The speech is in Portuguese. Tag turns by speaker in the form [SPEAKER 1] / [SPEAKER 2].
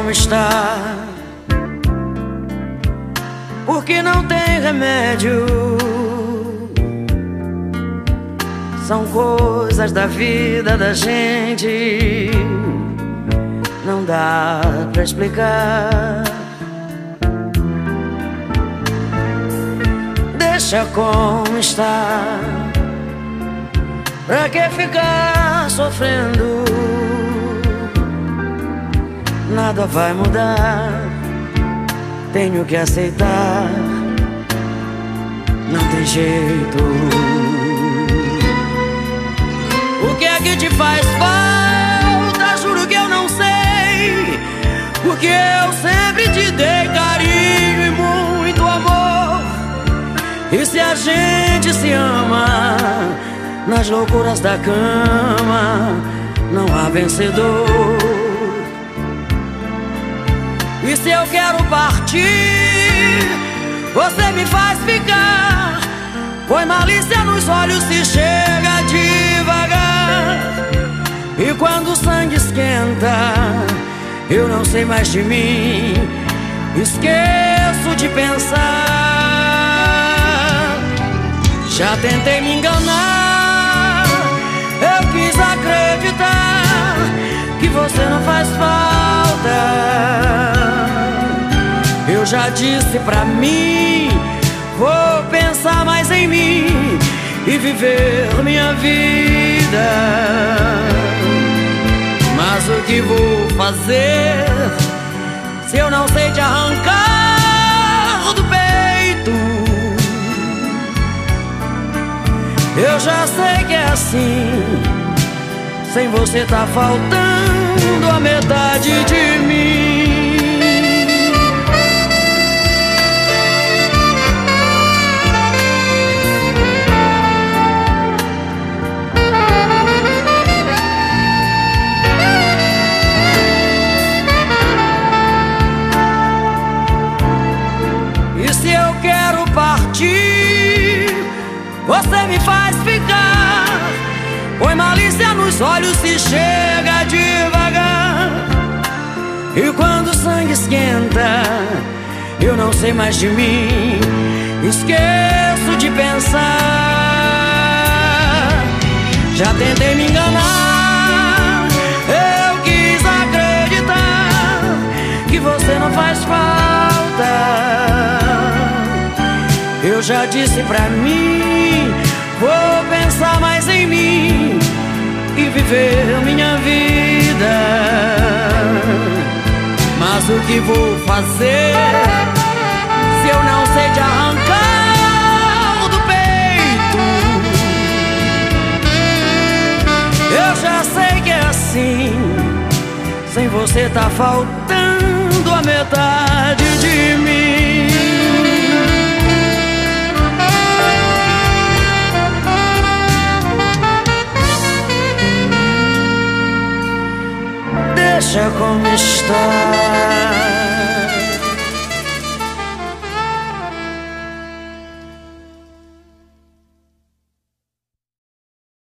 [SPEAKER 1] como está, porque não tem remédio. São coisas da vida da gente, não dá pra explicar. Deixa como está, pra que ficar sofrendo? Nada vai mudar, tenho que aceitar, não tem jeito. O que é que te faz falta? Juro que eu não sei, porque eu sempre te dei carinho e muito amor. E se a gente se ama, nas loucuras da cama não há vencedor. E se eu quero partir, você me faz ficar. Põe malícia nos olhos se chega devagar. E quando o sangue esquenta, eu não sei mais de mim, esqueço de pensar. Já tentei me enganar, eu quis acreditar que você não faz falta. Eu já disse pra mim, vou pensar mais em mim e viver minha vida. Mas o que vou fazer se eu não sei te arrancar do peito? Eu já sei que é assim, sem você tá faltando a metade de mim. Você me faz ficar, põe malícia nos olhos se chega devagar. E quando o sangue esquenta, eu não sei mais de mim, esqueço de pensar. Já tentei me enganar, eu quis acreditar que você não faz falta. Eu já disse pra mim, vou pensar mais em mim e viver minha vida. Mas o que vou fazer se eu não sei te arrancar do peito? Eu já sei que é assim, sem você tá faltando a metade de mim. Deixa como está.